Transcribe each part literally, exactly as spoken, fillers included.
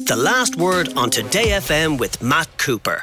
The Last Word on Today F M with Matt Cooper.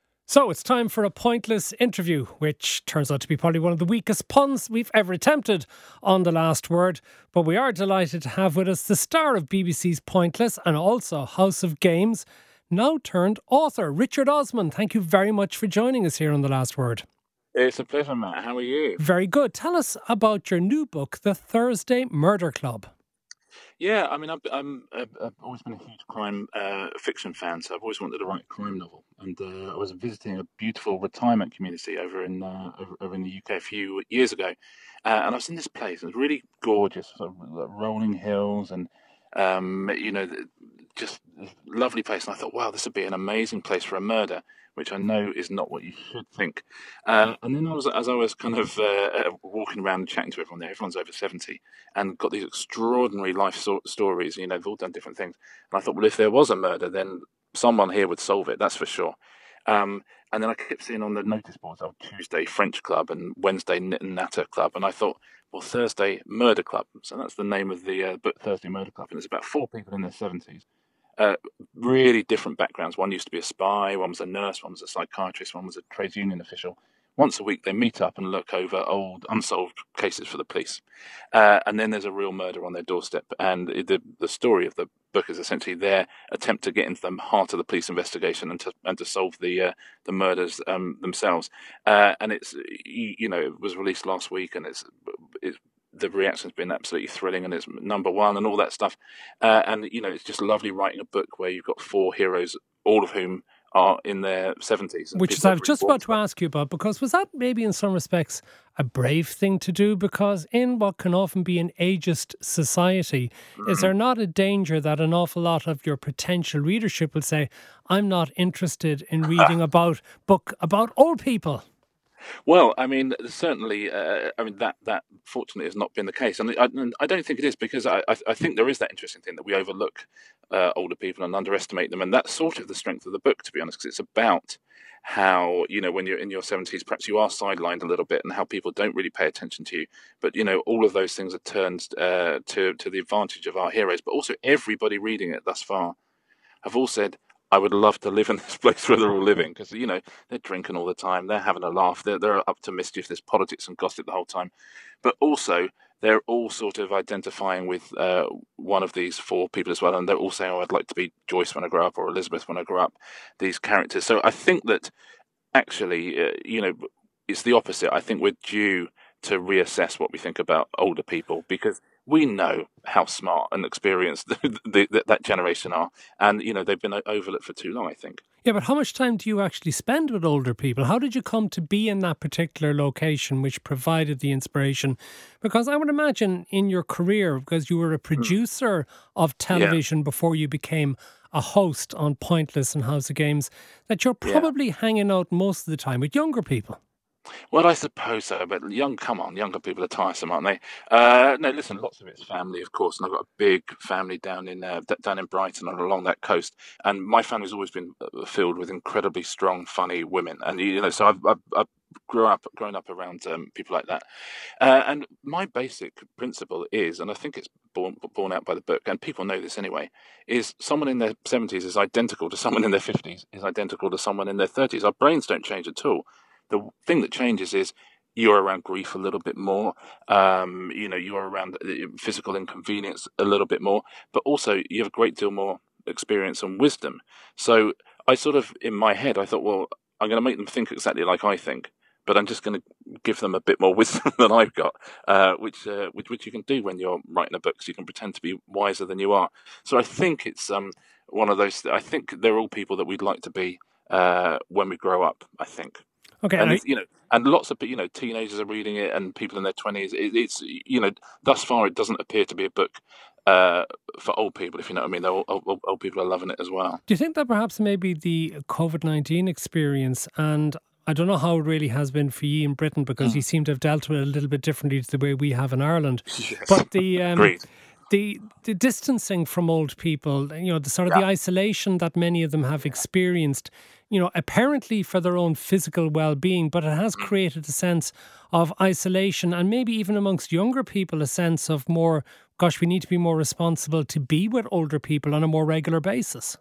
So it's time for a pointless interview, which turns out to be probably one of the weakest puns we've ever attempted on The Last Word. But we are delighted to have with us the star of B B C's Pointless and also House of Games, now turned author, Richard Osman. Thank you very much for joining us here on The Last Word. It's a pleasure, Matt. How are you? Very good. Tell us about your new book, The Thursday Murder Club. Yeah, I mean, I've, I'm, I've, I've always been a huge crime uh, fiction fan, so I've always wanted to write a crime novel. And uh, I was visiting a beautiful retirement community over in uh, over, over in the U K a few years ago, uh, and I was in this place. It was really gorgeous, sort of like rolling hills, and um, you know, just a lovely place. And I thought, wow, this would be an amazing place for a murder, which I know is not what you should think. Uh, and then I was, as I was kind of uh, walking around and chatting to everyone there, everyone's over seventy, and got these extraordinary life so- stories, you know, they've all done different things. And I thought, well, if there was a murder, then someone here would solve it, that's for sure. Um, and then I kept seeing on the notice boards, oh, Tuesday French Club and Wednesday Knit and Natter Club. And I thought, well, Thursday Murder Club. So that's the name of the uh, book, Thursday Murder Club. And it's about four people in their seventies. Uh, really different backgrounds. One used to be a spy, one was a nurse, one was a psychiatrist, one was a trades union official. Once a week they meet up and look over old unsolved cases for the police. Uh, and then there's a real murder on their doorstep. And the the story of the book is essentially their attempt to get into the heart of the police investigation and to and to solve the uh, the murders um, themselves. Uh, and it's you, you know it was released last week, and it's it's the reaction's been absolutely thrilling, and it's number one and all that stuff. Uh, and, you know, it's just lovely writing a book where you've got four heroes, all of whom are in their seventies. Which is I was just about to ask you about, because was that maybe in some respects a brave thing to do? Because in what can often be an ageist society, mm-hmm. is there not a danger that an awful lot of your potential readership will say, I'm not interested in reading about book about old people? Well, I mean, certainly, uh, I mean, that, that fortunately has not been the case. And I, and I don't think it is, because I, I think there is that interesting thing that we overlook uh, older people and underestimate them. And that's sort of the strength of the book, to be honest, because it's about how, you know, when you're in your seventies, perhaps you are sidelined a little bit, and how people don't really pay attention to you. But, you know, all of those things are turned uh, to, to the advantage of our heroes. But also everybody reading it thus far have all said, I would love to live in this place where they're all living, because, you know, they're drinking all the time, they're having a laugh, they're, they're up to mischief, there's politics and gossip the whole time. But also, they're all sort of identifying with uh, one of these four people as well, and they're all saying, oh, I'd like to be Joyce when I grow up, or Elizabeth when I grow up, these characters. So I think that, actually, uh, you know, it's the opposite. I think we're due to reassess what we think about older people, because we know how smart and experienced the, the, that generation are. And, you know, they've been overlooked for too long, I think. Yeah, but how much time do you actually spend with older people? How did you come to be in that particular location which provided the inspiration? Because I would imagine in your career, because you were a producer mm. of television yeah. before you became a host on Pointless and House of Games, that you're probably yeah. hanging out most of the time with younger people. Well, I suppose so, but young, come on, younger people are tiresome, aren't they? Uh, no, listen, lots of it's family, of course, and I've got a big family down in uh, down in Brighton and along that coast, and my family's always been filled with incredibly strong, funny women, and you know, so I've, I've, I've grew up, grown up around um, people like that, uh, and my basic principle is, and I think it's born born out by the book, and people know this anyway, is someone in their seventies is identical to someone in their fifties, is identical to someone in their thirties. Our brains don't change at all. The thing that changes is you're around grief a little bit more. Um, you know, you're around physical inconvenience a little bit more, but also you have a great deal more experience and wisdom. So I sort of, in my head, I thought, well, I'm going to make them think exactly like I think, but I'm just going to give them a bit more wisdom than I've got, uh, which, uh, which which you can do when you're writing a book. So you can pretend to be wiser than you are. So I think it's um one of those. I think they're all people that we'd like to be uh, when we grow up, I think. Okay, and I... you know, and lots of you know teenagers are reading it, and people in their twenties. It, it's you know, thus far it doesn't appear to be a book uh, for old people, if you know what I mean. Old, old, old people are loving it as well. Do you think that perhaps maybe the COVID nineteen experience, and I don't know how it really has been for you in Britain, because mm. you seem to have dealt with it a little bit differently to the way we have in Ireland. Yes. But the um, Great. The, the distancing from old people, you know, the sort of yeah. the isolation that many of them have experienced, you know, apparently for their own physical well-being, but it has created a sense of isolation, and maybe even amongst younger people, a sense of more, gosh, we need to be more responsible to be with older people on a more regular basis.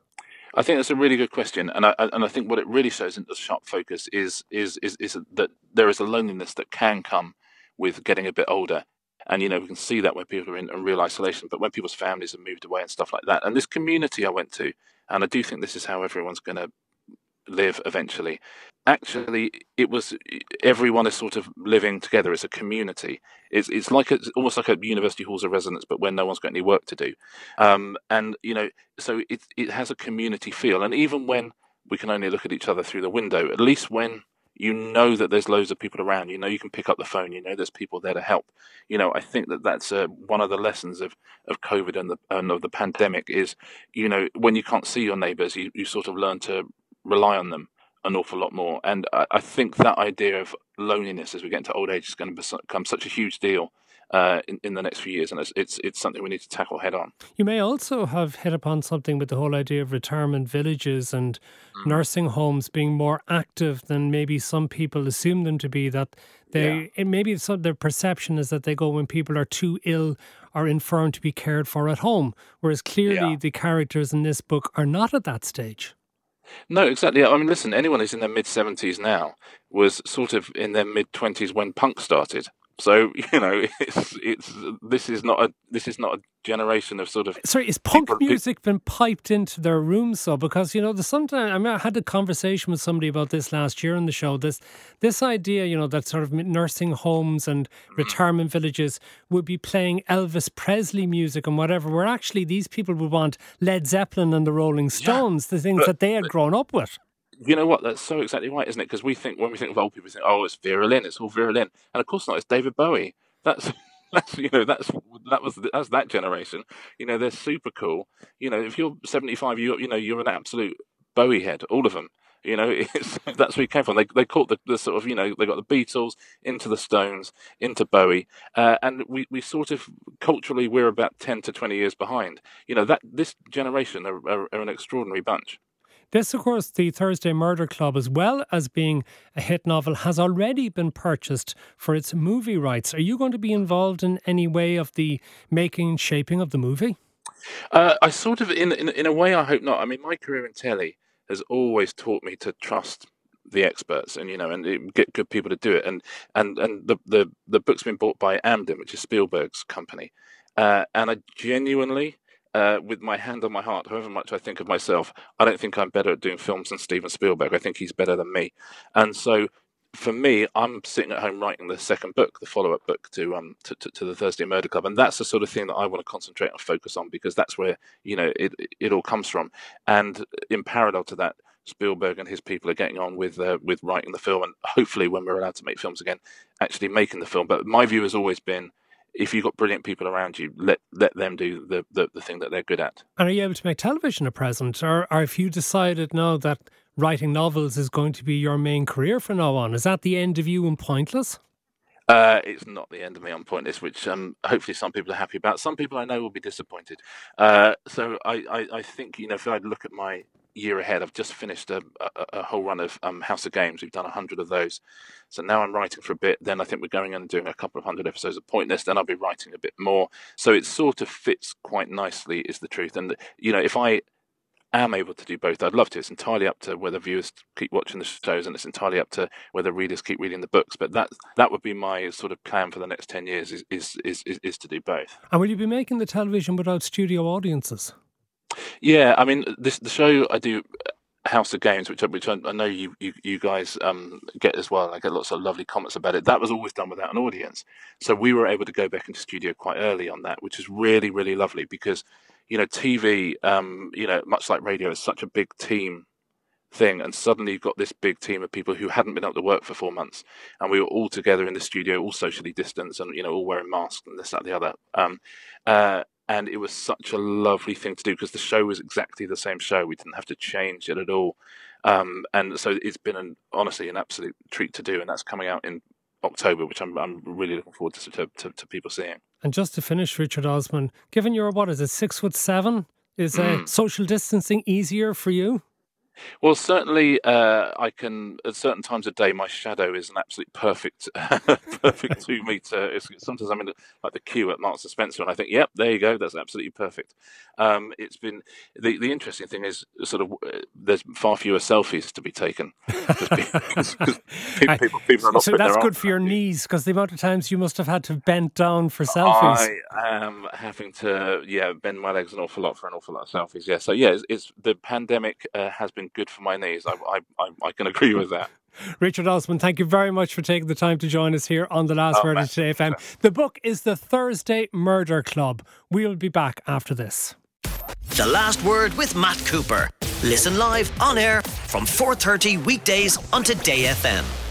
I think that's a really good question, and I and I think what it really shows in the sharp focus is is is is that there is a loneliness that can come with getting a bit older, and you know we can see that when people are in, in real isolation, but when people's families have moved away and stuff like that. And this community I went to, and I do think this is how everyone's going to live eventually. Actually, it was everyone is sort of living together as a community. It's it's like it's almost like a university halls of residence, but when no one's got any work to do, um, and you know, so it it has a community feel. And even when we can only look at each other through the window, at least when you know that there's loads of people around, you know, you can pick up the phone, you know, there's people there to help. You know, I think that that's uh, one of the lessons of of COVID and the and of the pandemic is, you know, when you can't see your neighbours, you you sort of learn to rely on them an awful lot more. And I, I think that idea of loneliness as we get into old age is going to become such a huge deal uh, in, in the next few years. And it's, it's it's something we need to tackle head on. You may also have hit upon something with the whole idea of retirement villages and mm. nursing homes being more active than maybe some people assume them to be, that they yeah. it maybe some, their perception is that they go when people are too ill or infirm to be cared for at home, whereas clearly yeah. the characters in this book are not at that stage. No, exactly. I mean, listen, anyone who's in their mid-seventies now was sort of in their mid-twenties when punk started. So, you know, it's it's this is not a this is not a generation of sort of sorry. Is punk people, music been piped into their rooms though? Because you know, there's sometimes I mean, I had a conversation with somebody about this last year on the show. This this idea, you know, that sort of nursing homes and retirement villages would be playing Elvis Presley music and whatever. Where actually these people would want Led Zeppelin and the Rolling Stones, yeah, the things but, that they had grown up with. You know what? That's so exactly right, isn't it? Because we think when we think of old people, we think, oh, it's Vera Lynn, it's all Vera Lynn, and of course not. It's David Bowie. That's that's you know that's that was that's that generation. You know, they're super cool. You know, if you're seventy-five, you you know you're an absolute Bowie head. All of them. You know, it's, that's where he came from. They they caught the, the sort of you know they got the Beatles into the Stones into Bowie, uh, and we, we sort of culturally we're about ten to twenty years behind. You know that this generation are, are, are an extraordinary bunch. This, of course, the Thursday Murder Club, as well as being a hit novel, has already been purchased for its movie rights. Are you going to be involved in any way of the making and shaping of the movie? Uh, I sort of, in, in in a way, I hope not. I mean, my career in telly has always taught me to trust the experts and, you know, and get good people to do it. And and, and the, the, the book's been bought by Amblin, which is Spielberg's company. Uh, and I genuinely... Uh, with my hand on my heart, however much I think of myself, I don't think I'm better at doing films than Steven Spielberg. I think he's better than me. And so for me, I'm sitting at home writing the second book, the follow-up book to um to, to, to the Thursday Murder Club. And that's the sort of thing that I want to concentrate and focus on, because that's where, you know, it, it all comes from. And in parallel to that, Spielberg and his people are getting on with uh, with writing the film, and hopefully when we're allowed to make films again, actually making the film. But my view has always been, if you've got brilliant people around you, let let them do the, the, the thing that they're good at. And are you able to make television a present? Or, or if you decided now that writing novels is going to be your main career from now on, is that the end of you and Pointless? Uh, it's not the end of me on Pointless, which um, hopefully some people are happy about. Some people I know will be disappointed. Uh, so I, I, I think, you know, if I look at my year ahead, I've just finished a, a, a whole run of um, House of Games. We've done a hundred of those. So now I'm writing for a bit. Then I think we're going and doing a couple of hundred episodes of Pointless. Then I'll be writing a bit more. So it sort of fits quite nicely, is the truth. And, you know, if I am able to do both, I'd love to. It's entirely up to whether viewers keep watching the shows, and it's entirely up to whether readers keep reading the books. But that that would be my sort of plan for the next ten years, is is is, is, is to do both. And will you be making the television without studio audiences? Yeah, I mean, this the show I do, House of Games, which which I, I know you you, you guys um, get as well. I get lots of lovely comments about it. That was always done without an audience, so we were able to go back into studio quite early on that, which is really really lovely, because, you know, T V, um, you know, much like radio, is such a big team thing, and suddenly you've got this big team of people who hadn't been able to work for four months, and we were all together in the studio, all socially distanced, and, you know, all wearing masks and this, that, the other. Um, uh, And it was such a lovely thing to do, because the show was exactly the same show. We didn't have to change it at all. Um, and so it's been, an, honestly, an absolute treat to do. And that's coming out in October, which I'm I'm really looking forward to to, to, to people seeing. And just to finish, Richard Osman, given you're, what is it, six foot seven, is uh, mm. social distancing easier for you? Well, certainly, uh, I can at certain times of day. My shadow is an absolute perfect, perfect two meter. It's, sometimes I'm in the, like the queue at Marks and Spencer, and I think, "Yep, there you go. That's absolutely perfect." Um, it's been the the interesting thing is sort of uh, there's far fewer selfies to be taken because people, people, people are not. So putting that's their good arms for your around you. knees, because the amount of times you must have had to bend down for selfies. I am having to, yeah, bend my legs an awful lot for an awful lot of selfies. Yeah, so yeah, it's, it's the pandemic uh, has been good for my knees. I, I, I, I can agree with that. Richard Osman, thank you very much for taking the time to join us here on The Last Oh, Word of massive Today F M. The book is The Thursday Murder Club. We'll be back after this. The Last Word with Matt Cooper. Listen live on air from four thirty weekdays on Today F M.